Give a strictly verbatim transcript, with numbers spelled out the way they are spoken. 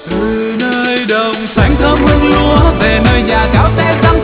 từ nơi đồng xanh thơm hương lúa về nơi nhà cao xe răng